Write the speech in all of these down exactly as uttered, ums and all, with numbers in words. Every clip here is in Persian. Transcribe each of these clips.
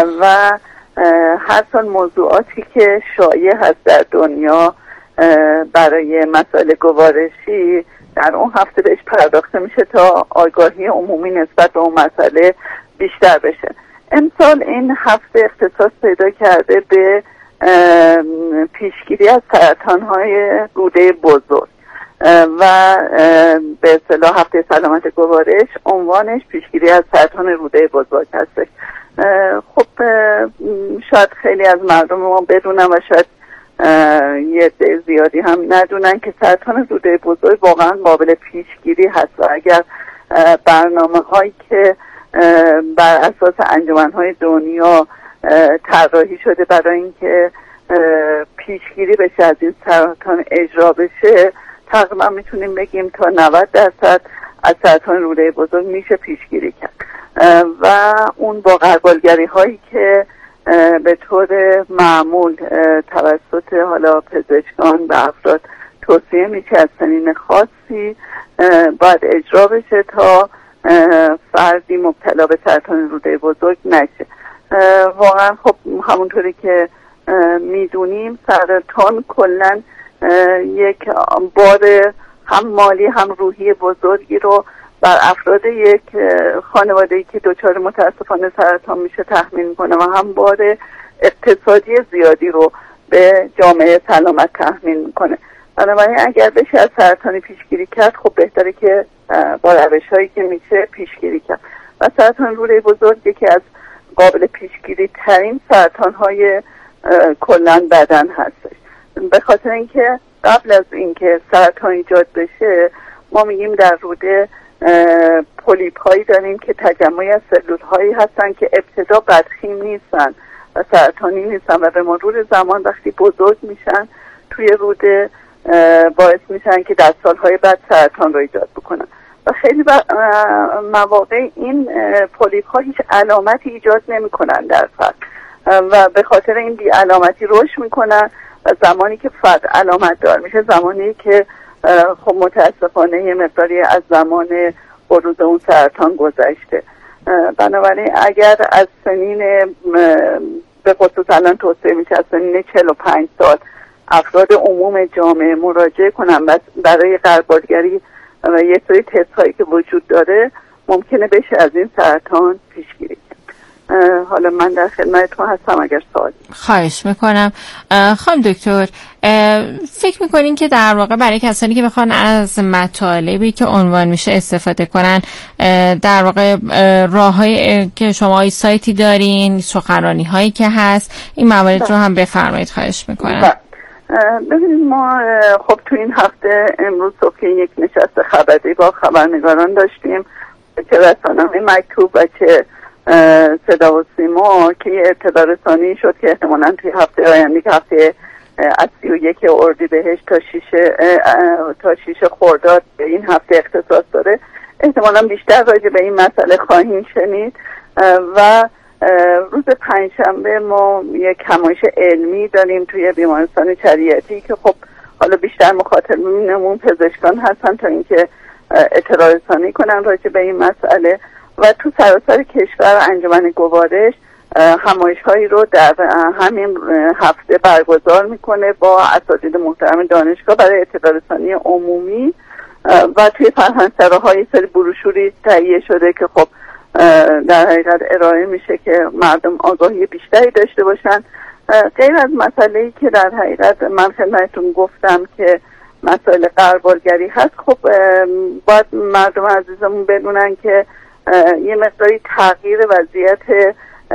و هر سال موضوعاتی که شایع هست در دنیا برای مسائل گوارشی در اون هفته بهش پرداخته میشه تا آگاهی عمومی نسبت به اون مسئله بیشتر بشه. امسال این هفته اختصاص پیدا کرده به پیشگیری از سرطان‌های روده بزرگ و به اصطلاح هفته سلامت گوارش عنوانش پیشگیری از سرطان روده بزرگ هستش. خب شاید خیلی از مردم ما بدونن و شاید یه عده زیادی هم ندونن که سرطان روده بزرگ واقعا قابل پیشگیری هست و اگر برنامه هایی که بر اساس انجمن‌های دنیا طراحی شده برای اینکه پیشگیری بشه از این سرطان اجرا بشه، تقریبا میتونیم بگیم تا نود درصد از سرطان روده بزرگ میشه پیشگیری کرد و اون با غربالگری هایی که به طور معمول توسط حالا پزشکان و افراد توصیه میشه از سنین خاصی باید اجرا بشه تا فردی مبتلا به سرطان روده بزرگ نشه. واقعا خب همونطوری که میدونیم سرطان کلن یک بار هم مالی هم روحی بزرگی رو بر افراد یک خانواده‌ای که دچار متاسفانه سرطان میشه تحمیل میکنه و هم بار اقتصادی زیادی رو به جامعه سلامت تحمیل میکنه. بنابراین اگر بشه از سرطان پیشگیری کرد خب بهتره که با روش‌هایی که میشه پیشگیری کرد و سرطان روده بزرگ یکی از قابل پیشگیری ترین سرطان‌های کلن بدن هستش، به خاطر اینکه قبل از اینکه سرطان ایجاد بشه ما میگیم در روده پولیپ هایی داریم که تجمعی از سلول هایی هستن که ابتدا بدخیم نیستن و سرطانی نیستن و به مرور زمان وقتی بزرگ میشن توی روده باعث میشن که در سالهای بعد سرطان رو ایجاد بکنن و خیلی مواقع این پولیپ ها هیچ علامتی ایجاد نمی کنن در فرد و به خاطر این بی علامتی رشد میکنن و زمانی که فرد علامت دار میشه زمانی که خب متاسفانه یه مقداری از زمان بروز اون سرطان گذشته. بنابراین اگر از سنین به خصوص الان توصیه میشه از سنین چهل و پنج سال افراد عموم جامعه مراجعه کنن برای غربالگری و یه سری تست هایی که وجود داره ممکنه بشه از این سرطان پیشگیری کرد. حالا من در خدمتتون هستم اگر سوالی. خواهش میکنم. خانم دکتر فکر میکنین که در واقع برای کسانی که بخوان از مطالبی که عنوان میشه استفاده کنن در واقع راه‌هایی که شما سایتی دارین، سخنرانی هایی که هست، این موارد رو هم بفرمایید خواهش میکنم. ببینید ما خب تو این هفته امروز صبح یک نشست خبری با خبرنگاران داشتیم چه رسانه‌های مکتوب و چه صدا و سیما که یه اطلاع رسانی شد که احتمالاً توی هفته آینده که هفته از سی و یک اردیبهشت تا شیشه تا شیشه خرداد به این هفته اختصاص داره احتمالاً بیشتر راجع به این مسئله خواهیم شنید و روز پنجشنبه ما یک همایش علمی داریم توی بیمارستان شریعتی که خب حالا بیشتر مخاطبینمون پزشکان هستن تا اینکه اطلاع رسانی کنن راجع به این مسئله و تو سراسر کشور انجمن گوارش همایش هایی رو در همین هفته برگزار میکنه با اساتید محترم دانشگاه برای اطلاع رسانی عمومی و توی فرهنگسراهای سری بروشوری تهیه شده که خب در حقیقت ارائه میشه که مردم آگاهی بیشتری داشته باشن. غیر از مسئله‌ای که در حقیقت من خدمتتون گفتم که مسائل غربالگری هست، خب باید مردم عزیزمون بدونن که یه مقداری تغییر وضعیت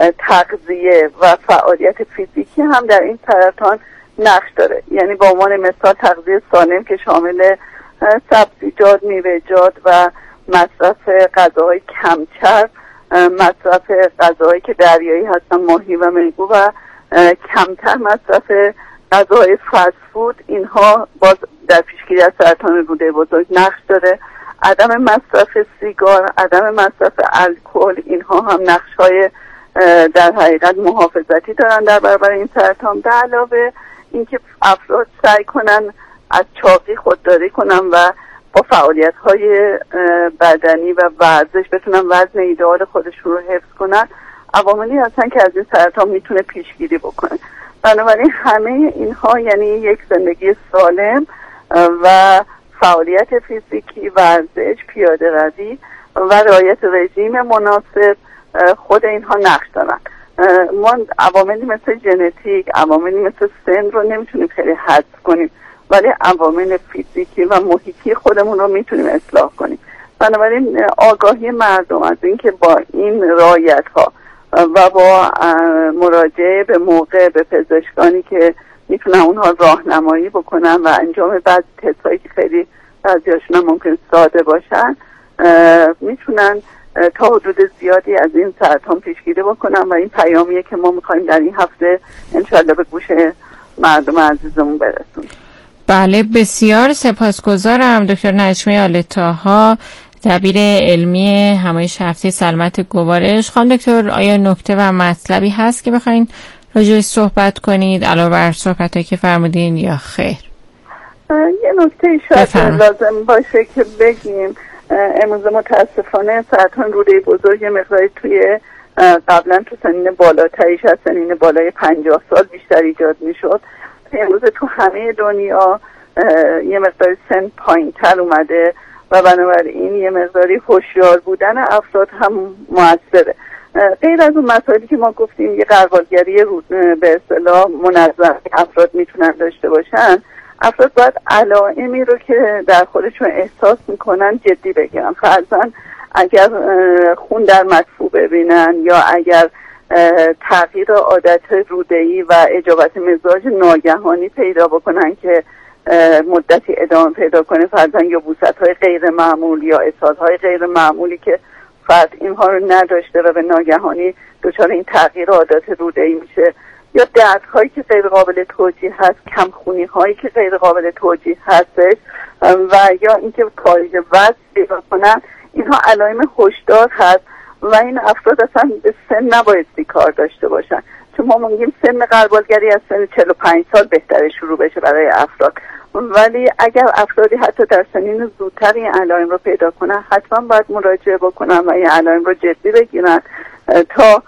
تغذیه و فعالیت فیزیکی هم در این سرطان نقش داره. یعنی به عنوان مثال تغذیه سالم که شامل سبزیجات، میوه‌جات و مصرف غذاهای کم چرب، مصرف غذاهایی که دریایی هستن ماهی و میگو و کمتر مصرف غذاهای فست فود، اینها باز در پیشگیری از سرطان روده بزرگ نقش داره. عدم مصرف سیگار، عدم مصرف الکل، اینها هم نقش‌های در حقیقت محافظتی دارن در برابر این سرطان. به علاوه اینکه افراد سعی کنن از چاقی خودداری کنن و با فعالیت‌های بدنی و ورزش بتونن وزن ایدئال خودشون رو حفظ کنن. عواملی هستن که از این سرطان میتونه پیشگیری بکنه. بنابراین همه اینها یعنی یک زندگی سالم و فعالیت فیزیکی، ورزش، پیاده روی و رعایت رژیم مناسب خود اینها نقش دارن. ما عواملی مثل ژنتیک، عواملی مثل سن رو نمیتونیم خیلی حذف کنیم، ولی عوامل فیزیکی و محیطی خودمون رو میتونیم اصلاح کنیم. بنابراین آگاهی مردم از اینکه با این رعایت ها و با مراجعه به موقع به پزشکانی که میتونن اونها راهنمایی بکنن و انجام بعضی تست‌هایی که خیلی بعضیاشون هم ممکن ساده باشن، میتونن تا حدود زیادی از این سرطان پیشگیری بکنن و این پیامیه که ما میخوایم در این هفته انشالله به گوش مردم عزیزمون برسونیم. بله، بسیار سپاسگزارم دکتر نجمه آل‌طاها، دبیر علمی همایش هفته سلامت گوارش. خانم دکتر، آیا نکته و مطلبی هست که بخواین راجعش صحبت کنید علاوه بر صحبتایی که فرمودین یا خیر؟ یه نکته شاید لازم باشه که بگیم، امروز متاسفانه سرطان روده بزرگ مقداری توی قبلا تو سنین بالاتریش از سنین بالای پنجاه سال بیشتر ایجاد میشد. امروز تو همه دنیا یه مقداری سن پایین تر اومده و بنابراین یه مقداری هوشیار بودن افراد هم موثره. غیر از اون مسائلی که ما گفتیم، یه غربالگری به اصطلاح منظم افراد میتونن داشته باشن، افراد باید علائمی رو که در خودشون احساس میکنن جدی بگیرن. فرضاً اگر خون در مدفوع ببینن یا اگر تغییر عادت روده‌ای و اجابت مزاج ناگهانی پیدا بکنن که مدتی ادامه پیدا کنه، فرضاً یا بوسه‌های غیر معمول یا اسهال‌های غیر معمولی که فرد اینها رو نداشته و به ناگهانی دچار این تغییر عادت روده‌ای میشه، یا دردهایی که غیر قابل توجیه هست، کمخونی هایی که غیر قابل توجیه هستش و یا اینکه کاهش وزن پیدا کنن، اینها علائم هشدار هست و این افراد اصلا به سن نباید کار داشته باشن. چون ما میگیم سن غربالگری از سن چهل و پنج سال بهتره شروع بشه برای افراد، ولی اگر افرادی حتی در سنین زودتر این علائم رو پیدا کنن، حتما باید مراجعه بکنن و این علائم رو جدی بگیرن تا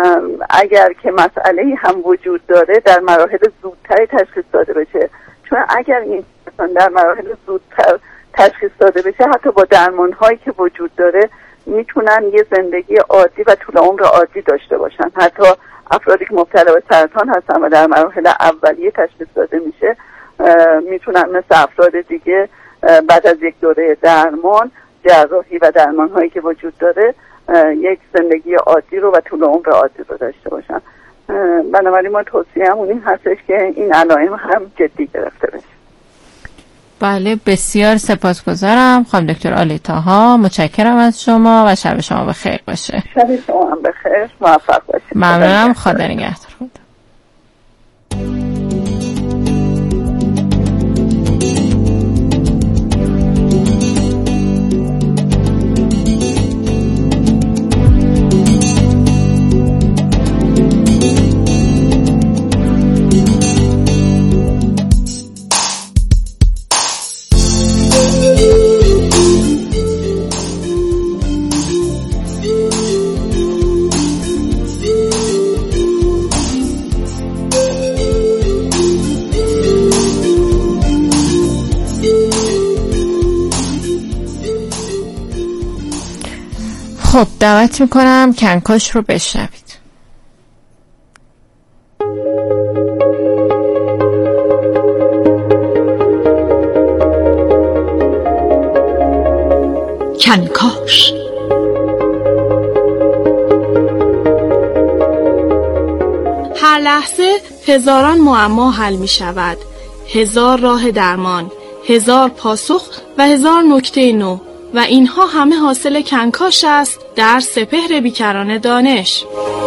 اگر که مسئله هم وجود داره در مراحل زودتری تشخیص داده بشه. چون اگر این در مراحل زودتر تشخیص داده بشه، حتی با درمان هایی که وجود داره میتونن یه زندگی عادی و طول عمر عادی داشته باشن. حتی افرادی که مبتلا به سرطان هستن و در مراحل اولیه تشخیص داده میشه، میتونن مثل افراد دیگه بعد از یک دوره درمان، جراحی و درمان هایی که وجود داره یک زندگی عادی رو و طول عمر عادی رو داشته باشن. بنابراین ما توصیه‌مون این هستش که این علائم هم جدی گرفته بشه. بله، بسیار سپاسگزارم خانم دکتر آل‌طاها، متشکرم از شما و شب شما بخیر باشه. شب شما هم بخیر، موفق باشید. ممنونم، خدا نگهدار. خب، دعوت میکنم کنکاش رو بشنوید. کنکاش. هر لحظه هزاران معما حل می شود، هزار راه درمان، هزار پاسخ و هزار نکته نو، و اینها همه حاصل کنکاش است در سپهر بیکران دانش.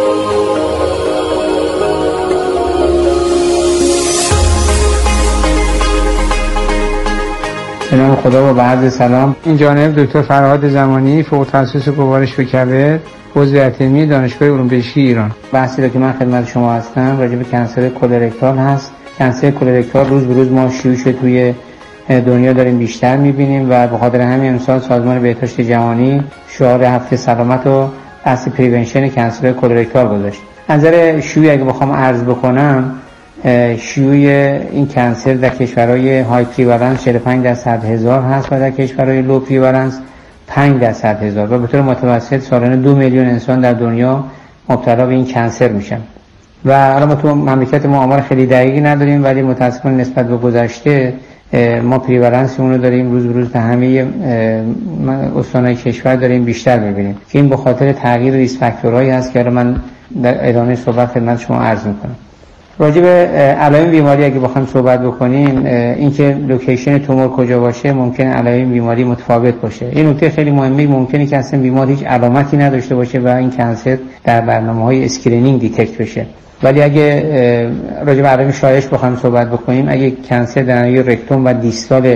به نام خدا و به عرض سلام. این جانب دکتر فرهاد زمانی، فوق تخصص گوارش و کبد، عضو علمی دانشگاه علوم پزشکی ایران. بحثی را که من خدمت شما هستم راجع به کنسر کولرکتال هست. کنسر کولرکتال روز به روز ما شیوعش توی دنیا داریم بیشتر می‌بینیم و به خاطر همین امسال سازمان بهداشت جهانی شعار هفته سلامت رو اصل پریونشن کنسر کولرکتال گذاشت. از نظر شیوع اگه بخوام عرض بکنم، شیوع این کنسر در کشورهای های پریوالنس چهل و پنج درصد هزار هست و در کشورهای لو پریوالنس پنج درصد هزار و به طور متوسط سالانه دو میلیون انسان در دنیا مبتلا به این کنسر میشن. و حالا ما تو مملکت ما آمار خیلی دقیقی نداریم، ولی متاسفانه نسبت به گذشته ما پریوالنس اون رو داریم روز به روز در همه استانهای کشور داریم بیشتر میبینیم که این به خاطر تغییر ریسک فاکتورهایی هست که حالا من در ادامه صحبت خدمت شما عرض میکنم. راجع به علائم بیماری اگه بخوایم صحبت بکنیم، اینکه لوکیشن تومور کجا باشه ممکنه علائم بیماری متفاوت باشه. این نکته خیلی مهمه، ممکنه که اصلا بیمار هیچ علامتی نداشته باشه و این کنسر در برنامه‌های اسکرینینگ دیتکت بشه. ولی اگه راجع به علائم شایعش بخوایم صحبت بکنیم، اگه کنسر در ناحیه رکتوم و دیستال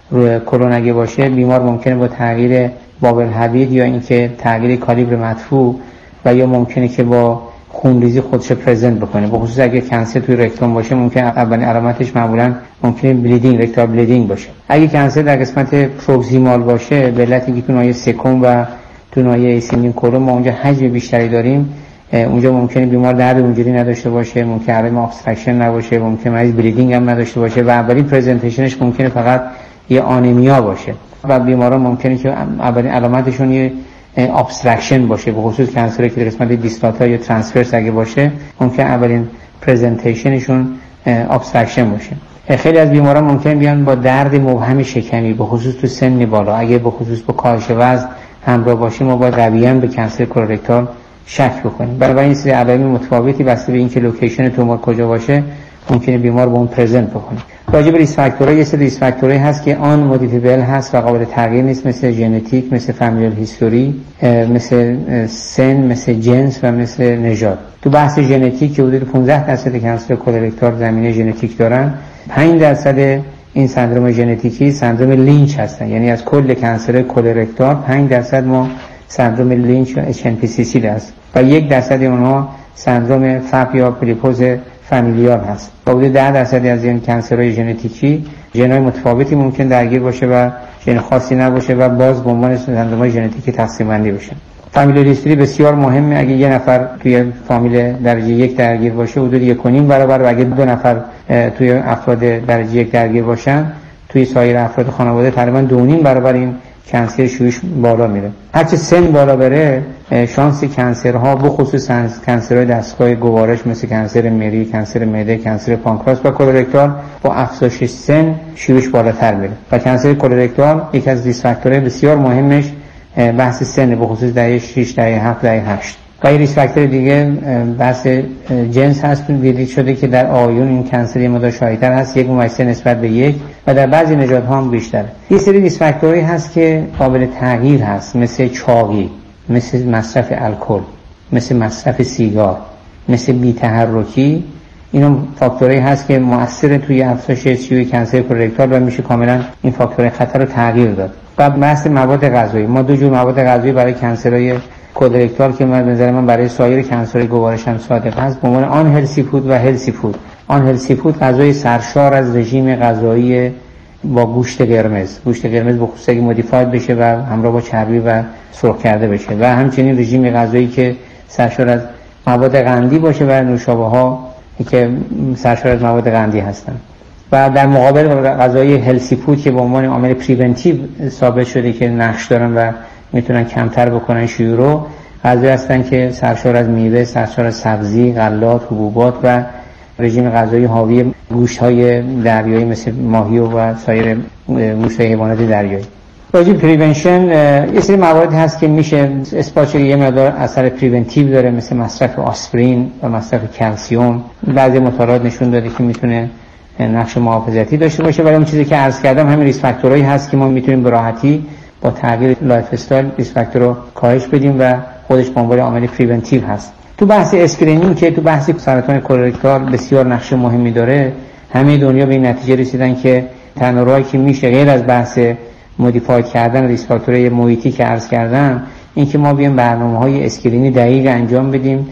کلون اگه باشه، بیمار ممکنه با تغییر بابل حدید یا اینکه تغییر کالیبر مدفوع و یا ممکنه که با خونریزی خودش پرزنت بکنه. به خصوص اگه کنسر توی رکتوم باشه ممکنه اولین علامتش معمولا ممکنه بلیدینگ، رکتال بلیدینگ باشه. اگه کنسر در قسمت پروکسیمال باشه، به علتی که تو ناحیه سکوم و تو ناحیه ایسیمین کلون ما اونجا حجم بیشتری داریم، اونجا ممکنه بیمار درد اونجوری نداشته باشه، ممکنه علائم ابستراکشن نباشه، ممکنه مریض بلیدینگ هم نداشته باشه و اولین پرزنتیشنش ممکنه فقط یه آنیمیا باشه و بیماران ممکنه که اولین علامتشون یه ابستراکشن باشه. به خصوص کنسری که در قسمت دیستال یا ترانسفرس اگه باشه ممکنه اولین پرزنتیشنشون ابستراکشن باشه. خیلی از بیماران ممکنه بیان با درد مبهم شکمی، به خصوص تو سن بالا، اگه به خصوص با کاهش وزن همراه باشه ما باید قویاً به کنسر کولرکتال شک بکنیم. برای این سری علائم متفاوتی بسته به اینکه لوکیشن تومور کجا باشه ممکنه بیمار با اون پرزنت بکنه. راجع به ریسک فاکتورها، یه سری ریسک فاکتورایی هست که آن مودیفیبل هست و قابل تغییر نیست، مثل ژنتیک، مثل فامیلیال هیستوری، مثل سن، مثل جنس و مثل نژاد. تو بحث ژنتیک که حدود پانزده درصد کنسر کولرکتال زمینه ژنتیک دارن، پنج درصد این سندرم ژنتیکی سندرم لینچ هستن، یعنی از کل کنسر کولرکتال پنج درصد ما سندرم لینچ یا اچ ان پی سی سی دست و یک درصد اونها سندرم فپ یا پولیپوز فامیلیال هست. حدود ده درصد از این کنسرهای ژنتیکی ژن‌های متفاوتی ممکن درگیر باشه و ژن خاصی نباشه و باز به عنوان سندرم‌های ژنتیکی تقسیم بندی بشه. فامیلیال هیستوری بسیار مهمه. اگه یه نفر توی فامیل درجه یک درگیر باشه حدود یک و نیم برابر و اگه دو نفر توی افراد درجه یک درگیر باشن توی سایر افراد خانواده تقریبا دو و نیم برابر این کنسر شیوعش بالا میره. هرچه سن بالا بره شانس کنسرها به خصوص کنسرهای دستگاه گوارش مثل کنسر مری، کنسر معده، کنسر پانکراس و کولرکتال با افزایش سن شیوعش بالاتر میره و کنسر کولرکتال یک از ریسک فاکتورهای بسیار مهمش بحث سن به خصوص دهه شش، دهه هفت، دهه هشت. و این ریسک فاکتور دیگه بحث جنس هست. دیدید شده که در آیون این کنسر یه مقدار شایع‌تر هست، یک ممیز نسبت به یک و در بعضی نژادها هم بیشتره. یه سری ریسک فاکتوری هست که قابل تغییر هست، مثل چاقی، مثل مصرف الکل، مثل مصرف سیگار، مثل بی‌تحرکی. اینا فاکتورایی هست که مؤثر توی افزایش شیوع کنسر کولرکتال و میشه کاملا این فاکتورهای خطر رو تغییر داد. و بحث مواد غذایی، ما دو جور مواد غذایی برای کنسرهای کولرکتال که من به نظر من برای سایر کنسرهای گوارش هم صادق هست به عنوان آن هلسی فود و هلسی فود. آن هلسی فود غذای سرشار از رژیم غذایی با گوشت قرمز، گوشت قرمز به خصوص اگه مودیفاید بشه و همراه با چربی و سرخ کرده بشه و همچنین رژیم غذایی که سرشار از مواد قندی باشه و نوشابه‌ها که سرشار از مواد قندی هستن. و در مقابل غذای هلسی فود که به عنوان عامل پریونتیو ثابت شده که نقش دارن و میتونن کمتر بکنن شیوع رو، غذایی هستن که سرشار از میوه، سرشار از سبزی، غلات، حبوبات و رژیم غذایی حاوی گوشت‌های دریایی مثل ماهی و سایر گوشت‌های حیوانات دریایی. راجع به پریونشن یه سری موارد هست که میشه اثبات شده یه مقدار اثر پریونتیو داره، مثل مصرف آسپرین و مصرف کلسیم. بعضی مطالعات نشون داده که میتونه نقش محافظتی داشته باشه، ولی اون چیزی که عرض کردم همین ریسک فاکتورایی هست که ما میتونیم به راحتی با تغییر لایف استایل ریسک فاکتور رو کاهش بدیم و خودش به عنوان عامل پریونتیو هست. تو بحث اسکرینینگ که تو بحث سرطان کولرکتال بسیار نقش مهمی داره، همه دنیا به این نتیجه رسیدن که تنها راهی که میشه غیر از بحث مودیفاید کردن ریسک فاکتورهای محیطی که عرض کردم، این که ما بیایم برنامه‌های اسکرینی دقیق انجام بدیم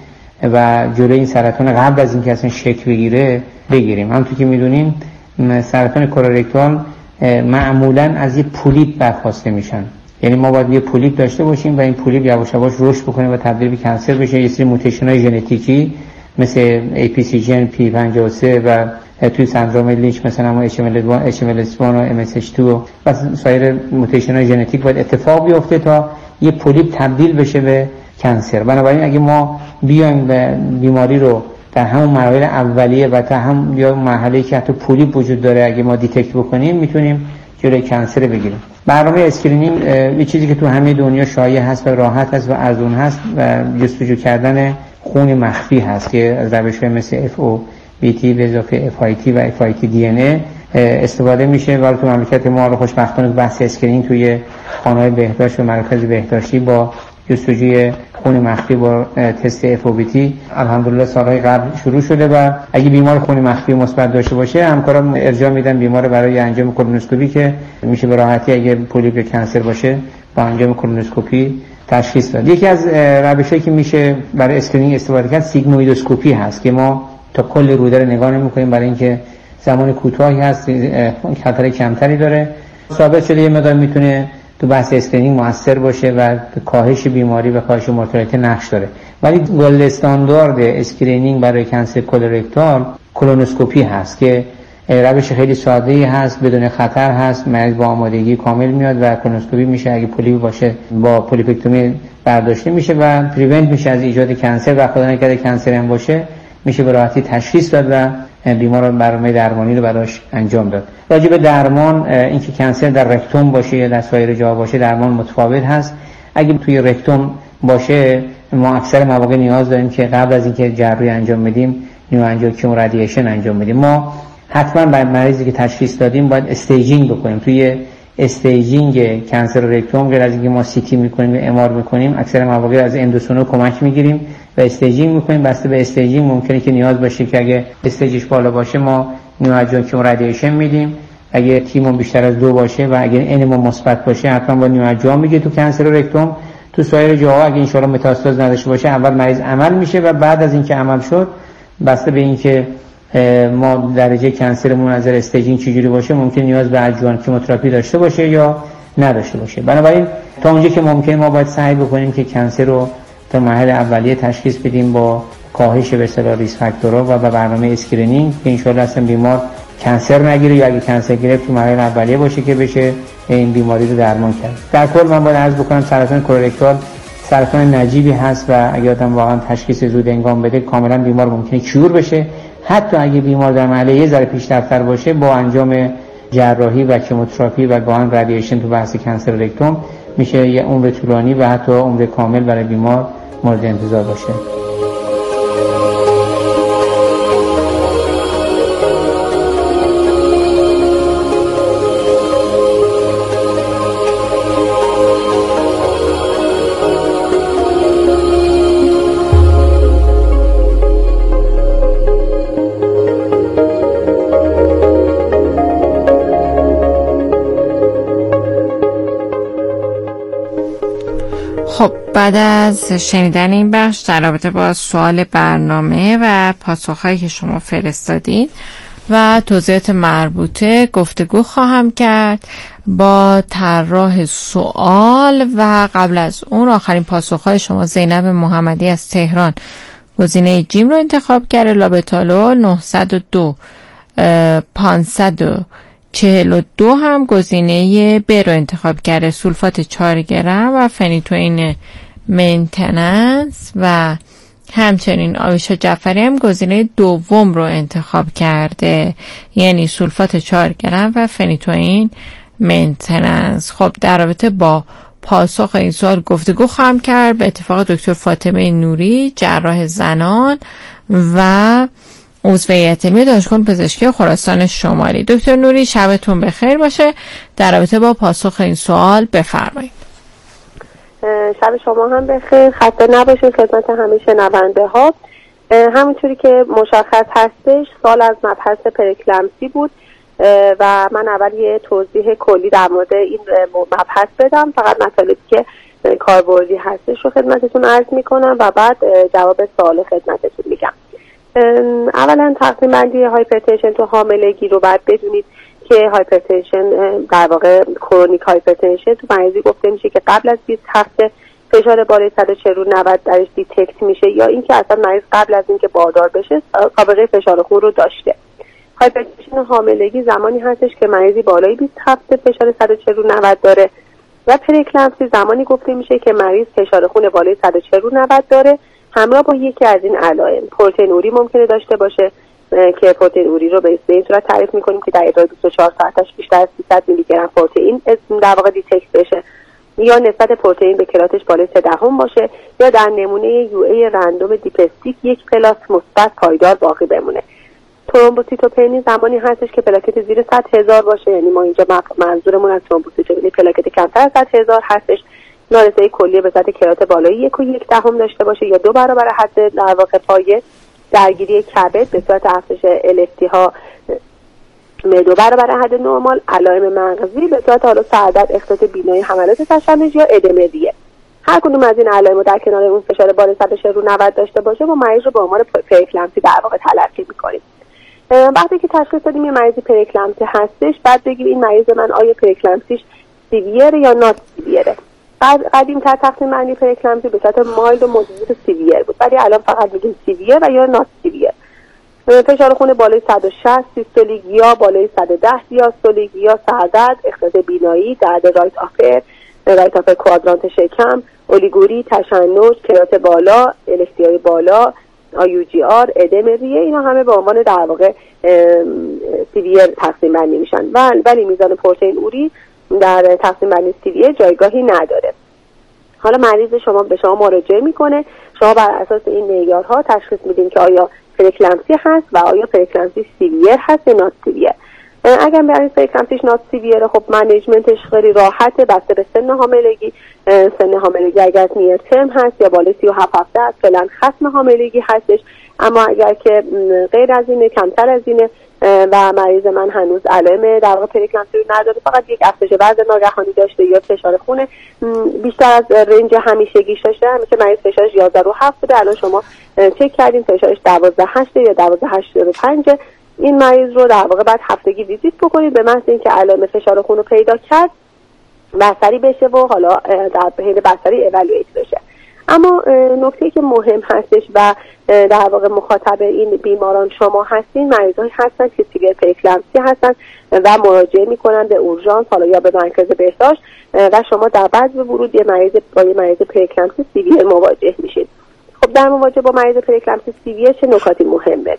و جلوی این سرطان قبل از اینکه اصلا شکل بگیره بگیریم. همونطور که میدونیم سرطان کولرکتال معمولاً از یه پولیپ برخواسته میشن یعنی ما باید یه پولیپ داشته باشیم و این پولیپ یواش یواش رشد بکنه و تبدیل به کنسر بشه. یه سری موتیشن‌های ژنتیکی مثل ای پی سی جن پی پنجاه و سه و توی سندروم لینچ مثلا ما اچ ام ال یک و ام اس اچ دو و سایر موتیشن‌های ژنتیک باید اتفاق بیفته تا یه پولیپ تبدیل بشه به کنسر. بنابراین اگه ما بیایم به بیماری رو در همون مراحل اولیه و تا هم یا مرحله‌ای که حتی پولیپ وجود داره اگه ما دیتکت بکنیم میتونیم جلوی کنسر بگیریم. برنامه اسکرینینگ یه چیزی که تو همه دنیا شایع هست و راحت هست و ارزون هست و جستجو کردن خون مخفی هست که از روش‌های مثل اف او بی تی به اضافه اف آی تی و اف آی تی دی ان ای استفاده میشه. ولی تو مملکت ما رو خوشبختانه بحث اسکرینینگ توی خانه‌های بهداشت و مراکز بهداشتی با جستجوی خون مخفی با تست اف او بی تی الحمدلله سالهای قبل شروع شده و اگه بیمار خون مخفی مثبت داشته باشه همکارم ارجاع میدن بیمار برای انجام کولونوسکوپی که میشه به راحتی اگه پولیپ کنسر باشه با انجام کولونوسکوپی تشخیص داد. یکی از روشایی که میشه برای اسکرینینگ استفاده کرد سیگمویدوسکوپی هست که ما تا کل روده رو نگاه نمی‌کنیم برای اینکه زمان کوتاهی هست خطر کمتری داره. ثابت شده یه مقدار میتونه تو بحث اسکرینینگ موثر باشه و کاهش بیماری و کاهش مورتالیته نقش داره. ولی گلد استاندارد اسکرینینگ برای کنسر کولورکتال کولونوسکوپی هست که روش خیلی ساده‌ای هست، بدون خطر هست، مریض با آمادگی کامل میاد و کولونوسکوپی میشه. اگه پولیپ باشه با پولیپکتومی برداشته میشه و پریونت میشه از ایجاد کنسر و خدا نکرده کنسر هم باشه میشه به راحتی تشخیص داد و بیمار رو برنامه درمانی رو براش انجام داد. راجع به درمان اینکه کنسر در رکتوم باشه یا در سایر جا باشه درمان متفاوت هست. اگه توی رکتوم باشه ما اکثر مواقع نیاز داریم که قبل از اینکه جراحی انجام بدیم نیوآنژیوکیوم رادییشن انجام بدیم. ما حتما برای مریضی که تشخیص دادیم باید استیجینگ بکنیم. توی استیجینگ کنسر رکتوم غیر از اینکه ما سی تی میکنیم و ام آر میکنیم اکثر مواقع از اندوسونو کمک میگیریم و استیجینگ میکنیم. بسته به استیجینگ ممکنه که نیاز باشه که اگه استیجش بالا باشه ما نیوآنژیوکیوم رادییشن میدیم. اگه تیمون بیشتر از دو باشه و اگه انمون مثبت باشه حتما با نیوآنژیوم میگه تو کنسر رکتوم. تو سایر جاها اگه ان شاء الله متاستاز نداشته باشه اول مریض عمل میشه و بعد از اینکه عمل شد بسته به اینکه ما درجه کنسرمون از نظر استیجینگ چجوری باشه ممکن نیاز به ادجوان کیموتراپی داشته باشه یا نداشته باشه. بنابراین تا اونجا که ممکن ما باید سعی بکنیم که کنسر رو تا مرحله اولیه تشخیص بدیم با کاهش به اصطلاح ریسک فاکتورها و با برنامه اسکرینینگ که ان شاء الله اصلا بیمار کنسر نگیره یا اگه کنسر گرفت تو مرحله اولیه باشه که بشه این بیماری رو درمان کرد. در کل من باید عرض بکنم سرطان کولورکتال سرطان نجیبی هست و اگه آدم واقعا تشخیص زود هنگام بده کاملا بیمار ممکنه کیور بشه. حتی اگه بیمار در مرحله یه ذره پیشرفت‌تر باشه با انجام جراحی و کیموتراپی و گاهن رادییشن تو بحث کنسر رکتوم میشه یه عمر طولانی و حتی عمر کامل برای بیمار مورد انتظار باشه. خب بعد از شنیدن این بخش در رابطه با سوال برنامه و پاسخهایی که شما فرستادین و توضیحات مربوطه گفتگو خواهم کرد با طراح سوال و قبل از اون آخرین پاسخهای شما زینب محمدی از تهران گزینه جیم رو انتخاب کرده. لابتالو نهصد و دو پانصد و چهل و دو هم گزینه ب رو انتخاب کرده. سولفات چهار گرم و فنیتوئین مینتننس و همچنین آیشا جعفری هم گزینه دوم رو انتخاب کرده یعنی سولفات چهار گرم و فنیتوئین مینتننس. خب در رابطه با پاسخ این سوال گفتگو خواهم کرد به اتفاق دکتر فاطمه نوری جراح زنان و عضو هیئت علمی دانشگاه پزشکی خراسان شمالی. دکتر نوری شبتون بخیر باشه. در رابطه با پاسخ این سوال بفرمایید. شب شما هم بخیر، خسته نباشید خدمت همه شنونده ها. همونطوری که مشخص هستش سوال از مبحث پرکلمسی بود و من اول یه توضیح کلی در مورد این مبحث بدم، فقط مطالبی که کاربردی هستش رو خدمتتون عرض میکنم و بعد جواب سوال خدمتتون میگم. اولا تقسیم بندی هایپرتنشن تو حاملگی رو باید بدونید که هایپرتنشن در واقع کرونیک هایپرتنشن تو مریضی گفته میشه که قبل از بیست هفته فشار بالای صد و چهل روی نود درش دیتکت میشه، یا اینکه اصلا مریض قبل از اینکه باردار بشه سابقه فشار خون رو داشته. هایپرتنشن حاملگی زمانی هستش که مریضی بالای بیست هفته فشار صد و چهل روی نود داره، و پرکلمسی زمانی گفته میشه که مریض فشار خون بالای صد و چهل روی نود داره همراه با یکی از این علائم. پروتئینوری ممکنه داشته باشه که پروتئینوری رو به این صورت تعریف میکنیم که در ادای بیست و چهار ساعتش بیشتر از سیصد میلی گرم پروتئین در واقع دیتکت بشه، یا نسبت پروتئین به کلاتش بالای سه دهم باشه، یا در نمونه یو ای رندوم دیپستیک یک پلاک مثبت پایدار باقی بمونه. ترومبوسیتوپنی زمانی هستش که پلاکت زیر صد هزار باشه، یعنی ما اینجا منظورمون از ترومبوسیتوپنی پلاکت کمتر از صد هزار هستش. نارسایی کلیه به سطح کلات بالای یک و یک دهم داشته باشه، یا دو برابر حد در واقع پایه. درگیری کبد به صورت افزایش الفتی ها دو برابر حد نرمال. علائم مغزی به صورت حالا سعادت، اختلال بینایی، حملات تشنجی یا ادمه دیه. هر کدوم از این علائم در کنار اون فشار بالای صد و چهل روی نود داشته باشه ما مریض رو به عنوان پرکلمسی در واقع تلقی می‌کنیم. وقتی که تشخیص دادیم یه مریض پرکلمسی هستش، بعد بگیم این مریض من آیا پرکلمسیش سیویر یا نات سیویره. قدیم تر تقسیم بندی پرکلمسی به صورت مایلد و مدریت سیویر بود، ولی الان فقط میگیم سیویر و یا نات سیویر. فشار خون بالای صد و شصت سیستولیک یا بالای صد و ده دیاستولیک، یا سعادت، اختلال بینایی، درد رایت آفر، رایت آفر کوادرانت شکم، اولیگوری، تشنج، کرات بالا، الکتریای بالا، آیو جی آر، ادم ریه، اینا همه به عنوان در واقع سیویر تقسیم بندی میشن، ولی میزان پروتئین اوری در تقسیم بندی سیویر جایگاهی نداره. حالا مریض شما به شما مراجعه میکنه، شما بر اساس این معیارها تشخیص میدین که آیا پرکلمسی هست و آیا پرکلمسی سیویر هست یا نات سیویر. اگر مریض پرکلمسیش نات سیویره، خب منیجمنتش خیلی راحته بسته به سن حاملگی. سن حاملگی اگر نیر ترم هست یا بالای سی و هفت هفته است فعلا ختم حاملگی هستش، اما اگر که غیر از اینه، کمتر از اینه و مریض من هنوز علائم در واقع پرکلمسی رو نداره، فقط یک افزایش وزن ناگهانی داشته یا فشار خون بیشتر از رنج همیشگیش داشته، همیشه مریض فشارش یازده رو هفت بوده، الان شما چک کردین فشارش دوازده هشت یا دوازده هشت رو پنج، این مریض رو در واقع بعد هفتگی ویزیت بکنید به محض اینکه علائم فشار خون رو پیدا کرد بستری بشه و حالا در حین بستری اولویت بشه. اما نکته‌ای که مهم هستش و در واقع مخاطب این بیماران شما هستین، مریضایی هستن که سیویر پرکلمسی هستن و مراجعه میکنن به اورژانس حالا یا به مرکز بهداشت و شما در بعد به ورود یه مریض با یه مریض پرکلمسی سیویر مواجه میشید. خب در مواجهه با مریض پرکلمسی سیویر چه نکاتی مهمه؟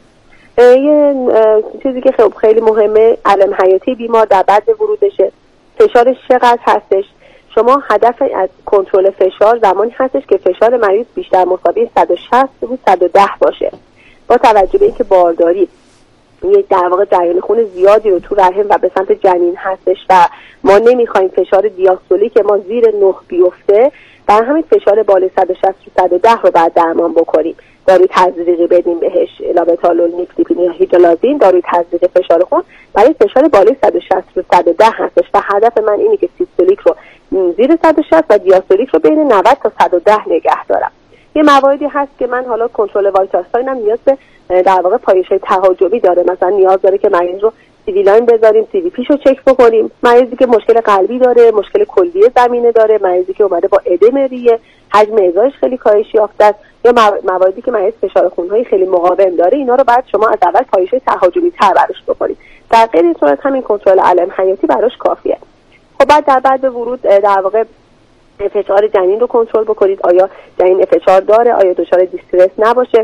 یه چیزی که خیلی خیلی مهمه علائم حیاتی بیمار در بعد ورودشه، فشارش چقدر هستش. شما هدف از کنترل فشار زمانی هستش که فشار مریض بیشتر مساوی صد و شصت تا صد و ده باشه. با توجه به اینکه بارداری یک در واقع جریان خون زیادی رو تو رحم و به سمت جنین هستش و ما نمیخوایم فشار دیاستولیک ما زیر نه بیفته، در همین فشار بالای صد و شصت تا صد و ده رو بعد درمان بکنیم. داروی تزریقی بدیم بهش، لابتالول، نیکتیپین یا هیدرالازین، داروی تزریق فشار خون برای فشار بالای صد و شصت تا صد و ده هستش و هدف من اینه که سیستولیک رو زیر صد و شصت و دیاستولیک رو بین نود تا صد و ده نگه دارم. یه مواردی هست که من حالا کنترل وایتاستاین هم نیاز به در واقع پایش‌های تهاجمی داره، مثلا نیاز داره که مریض رو سی وی لاین بذاریم، سی وی پیش رو چک بکنیم، مریضی که مشکل قلبی داره، مشکل کلیه زمینه داره، مریضی که اومده با ادم ریه، حجم ازایش خیلی کاهش یافته است، یا مواردی که مریض فشار خون‌های خیلی مقاوم داره، اینا رو بعد شما از اول پایش‌های تهاجمی تر براش بکنید. در غیر این صورت همین کنترل علائم حیاتی براش کافیه. خب بعد در بعد ورود در واقع فشار جنین رو کنترل بکنید، آیا جنین فشار داره، آیا دچار دیسترس نباشه.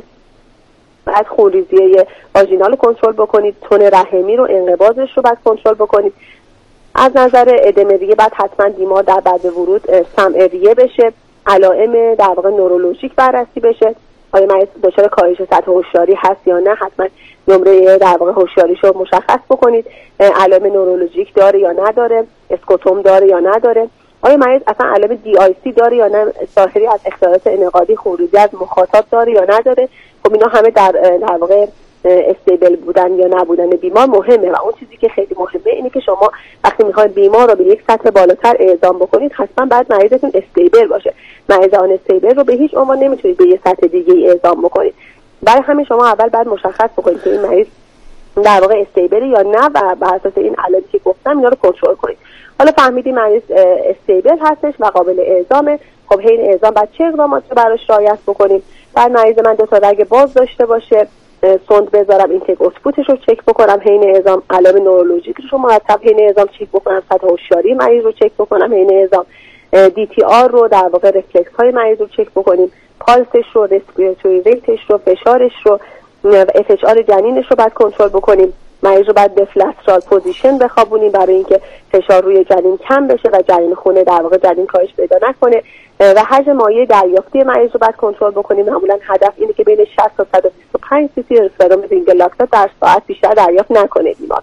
بعد خونریزی واژینال رو کنترل بکنید، تون رحمی رو، انقباضش رو بعد کنترل بکنید. از نظر ادم ریه بعد حتما بیمار در بعد ورود سمع ریه بشه، علائم در واقع نورولوژیک بررسی بشه، آیا مریض دچار کاهش سطح هوشیاری هست یا نه، حتما نمره در واقع هوشیاریش رو مشخص بکنید، علائم نورولوژیک داره یا نداره، اسکوتوم داره یا نداره، آیا مریض اصلا علائم دی آی سی داره یا نه، ظاهری از اختلالات انعقادی خونریزی از مخاطب داره یا نداره. خب اینا همه در در واقع استیبل بودن یا نبودن بیمار مهمه و اون چیزی که خیلی مهمه اینه که شما وقتی میخواید بیمار رو به یک سطح بالاتر اعزام بکنید حتما باید مریضتون استیبل باشه. مریض آن استیبل رو به هیچ عنوان نمیتونید به یک سطح دیگه اعزام بکنید. برای همین شما اول باید مشخص بکنید که این مریض در واقع استیبل یا نه و بر اساس این علاجی که گفتم اینا رو کنترل کنید. حالا فهمیدیم مریض استیبل هستش و قابل اعزامه. خب حین اعزام بعد چه اقداماتی رو براش رعایت بکنیم؟ بعد مریض من دو تا رگ باز داشته باشه، سوند بذارم، اینتک اوتپوتش رو چک بکنم، حین اعزام علائم نورولوژیکش رو مرتب حین اعزام چک بکنم، سطح هوشیاری مریض رو چک بکنم حین اعزام، دی تی آر رو در واقع رفلکس های مریض رو چک بکنیم، پالسش رو، رسپیراتوری ریتش رو، فشارش رو، اف اچ آر جنینش رو بعد کنترل بکنیم. مریض رو بعد به فلسترال پوزیشن بخوابونیم برای اینکه فشار روی جنین کم بشه و جنین خونه در واقع جنین کاهش پیدا نکنه و حجم مایع دریافتی مریض رو بعد کنترل بکنیم. معمولا هدف اینه که بین شصت تا صد و بیست و پنج سی سی رسپرام زینک لاکتات در ساعت بیشتر دریافت نکنه بیمار.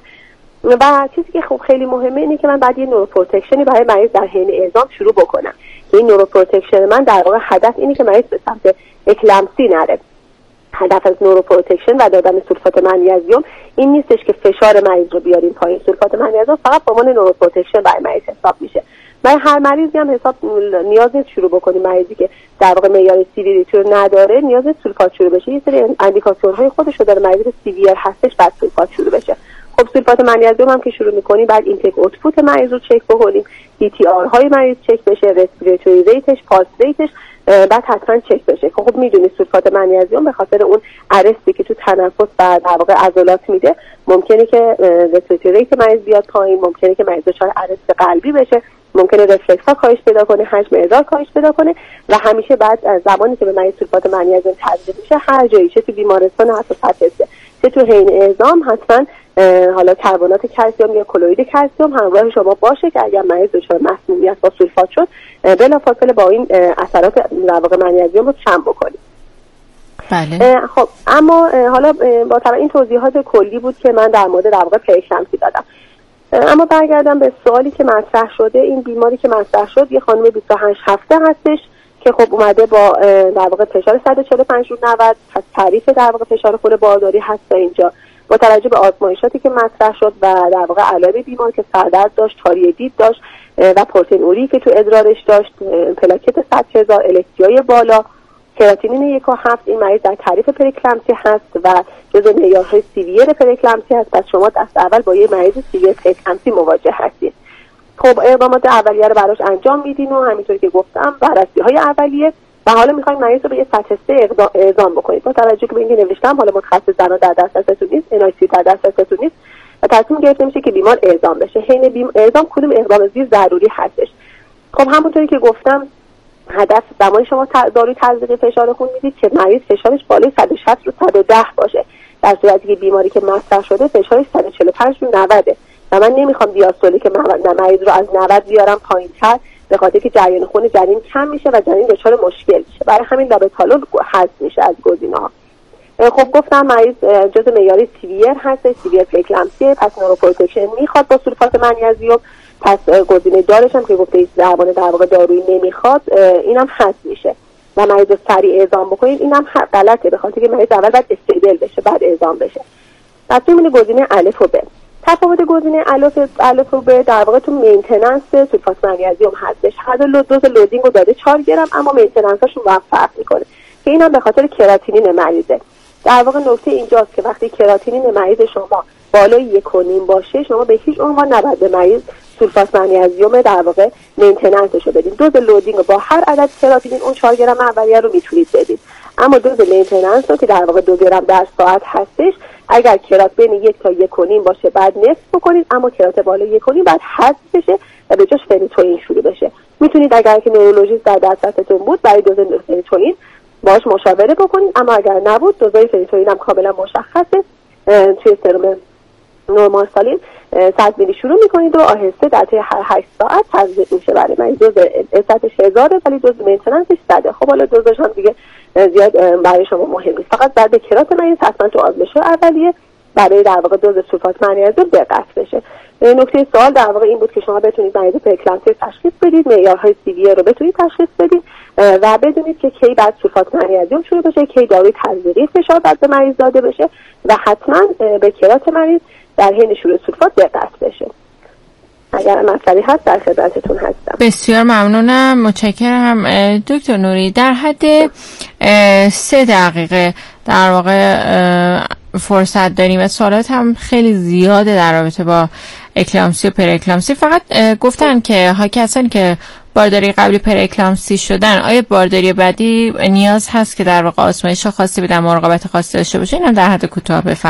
و چیزی که خب خیلی مهمه اینه که من بعد یه نوروپروتکشنی برای مریض در حین اعزام شروع بکنم. این نوروپروتکشن من در واقع هدف اینه که مریض به سمت اکلمسی نره. هدف از نوروپروتکشن و دادن سولفات منیزیم این نیستش که فشار مریض رو بیاریم پایین. سولفات منیزیم فقط به عنوان نوروپروتکشن برای مریض حساب میشه. برای هر مریضی هم حساب نیاز نیست شروع بکنیم. مریضی که در واقع معیار سیویریتی رو نداره نیاز نیست سولفات شروع بشه. یه سری اندیکاسیون های خودش رو داره. مریضی که سیویر هستش بعد سولفات شروع بشه. خب سولفات منیزیم هم که شروع می‌کنیم بعد اینتک اوتپوت مریض رو چک بکنیم، دی تی آر های مریض چک بشه، رسپیراتوری ریتش، پالس ریتش بعد حتما چک بشه. خب میدونید سولفات منیزیم به خاطر اون ارستی که تو تنفس و در واقع عضلات میده ممکنه که رسپیراتوری ریت مریض بیاد پایین، ممکنه که مریض دچار ارست قلبی بشه، ممکنه رفلکس ها کاهش پیدا کنه، حجم ادرار کاهش پیدا کنه و همیشه بعد از زمانی که به مریض سولفات منیزیم تزریق میشه هر جایی چه تو بیمارستان حساسیت چه تو حین اعزام حتما حالا کربنات کلسیم یا کلوید کلسیم همراه شما باشه که اگر مریض دچار مسمومیت با سولفات شد بلافاصله با این اثرات در واقع منیزیم رو کم بکنید. بله. خب اما حالا با طبع این توضیحات کلی بود که من در مورد در واقع پریکلمسی دادم. اما برگردم به سوالی که مطرح شده. این بیماری که مطرح شد یه خانم بیست و هشت هفته هستش که خب اومده با در واقع فشار صد و چهل و پنج روی نود. پس تعریف در واقع فشار خون بارداری هست اینجا با توجه به آزمایشاتی که مطرح شد و در واقع علائم بیمار که سردرد داشت، تاری دید داشت و پروتئین اوری که تو ادرارش داشت، پلاکت صد هزار، الکتریای بالا، کراتینین یک و هفت. این مریض در تعریف پریکلمسی هست و جزء معیارهای سیویر پریکلمسی هست. پس شما دست اول با یه مریض سیویر پریکلمسی مواجه هستید. خب اقدامات اولیه رو براش انجام میدین و همینطوری که گفتم بررسی‌های اولیه و حالا می‌خواید مریض رو به یه سطح سه اعزام بکنید. با توجه به اینکه نوشتم حالا متخصص زنان در دسترستون نیست، ان آی سی در دسترستون نیست و تصمیم گرفته میشه که بیمار اعزام بشه. حین بیم اعزام کدوم اقدام زیر ضروری هستش؟ خب همونطوری که گفتم هدف زمانی شما داروی تزریق فشار خون میدید که مریض فشارش بالای صد و شصت رو صد و ده باشه. در صورتی که بیماری که مطرح شده فشارش صد و چهل و پنج رو نود و من نمیخوام دیاستولی که مریض رو از نود بیارم پایین‌تر به خاطر که جریان خون جنین کم میشه و جنین دچار مشکل میشه. برای همین لابتالول حذف میشه از گزینه‌ها. خب گفتم مریض جزء معیاری سیویر هست، سیویر پریکلمسی، پس نوروپروتکشن میخواد با سولفات منیزیم. پس گزینه دارش هم که گفته درمان در واقع دارویی نمیخواد اینم حذف میشه و مریض رو سریع اعزام بکنید. اینم غلطه به خاطر که مریض اول باید استیبل بشه بعد اعزام بشه. پس میمونه گزینه الف و ب. تفاوت گزینه الف الف و ب در واقع تو مینتیننس سولفات منیزیم هستش. هر دو دوز لودینگ رو داده چهار گرم اما مینتیننسشون با هم فرق میکنه که اینم به خاطر کراتینین مریضه. در واقع نکته اینجاست که وقتی کراتینین مریض شما بالای یک و نیم باشه شما به هیچ عنوان نباید به مریض سولفات منیزیم در واقع مینتیننسش رو بدین. دوز لودینگ رو با هر عدد کراتینین اون چهار گرم اولیه رو میتونید بدید، اما دوز مینتیننس رو که در واقع دو گرم در ساعت هستش اگر کرات بین یک تا یک و نیم باشه بعد نصف بکنید، اما کرات بالای یک و نیم بعد حذف بشه و به جاش فنیتوئین شروع بشه. میتونید اگر که نورولوژیست در دسترستون بود برای دوز فنیتوئین باهاش مشاوره بکنید، اما اگر نبود دوزای فنیتوئین هم کاملا مشخصه. توی سرم نورمال سالین صد میلی شروع میکنید و آهسته در طی هر هشت ساعت تزریق میشه. برای من دوز استاتش هزاره ولی دوز مینتیننسش صده. خب حالا دوزش هم دیگه زیاد برای شما مهم نیست، فقط بعد کرات مریض حتما تو آزمایش اولیه برای در واقع دوز سولفات منیزیم دقت بشه. نکته سوال در واقع این بود که شما بتونید مریض پریکلمسی تشخیص بدید، معیارهای سیویر رو بتونید تشخیص بدید و بدونید که کی بعد سولفات منیزیم شروع بشه، کی داروی تزریقی فشار بعد به مریض داده بشه و حتما به کرات مریض در حین شروع سولفات دقت بشه. اگر مسئله هست در خدمتتون هستم. بسیار ممنونم، متشکرم دکتر نوری. در حد سه دقیقه در واقع فرصت داریم و سوالات هم خیلی زیاده در رابطه با اکلامسی و پراکلامسی. فقط گفتن که ها کسانی که بارداری قبلی پراکلامسی شدن، آیا بارداری بعدی نیاز هست که در واقع آزمایش خاصی بدن، مراقبت خاصی داشته باشه؟ اینم در حد کوتاه بفرمایید.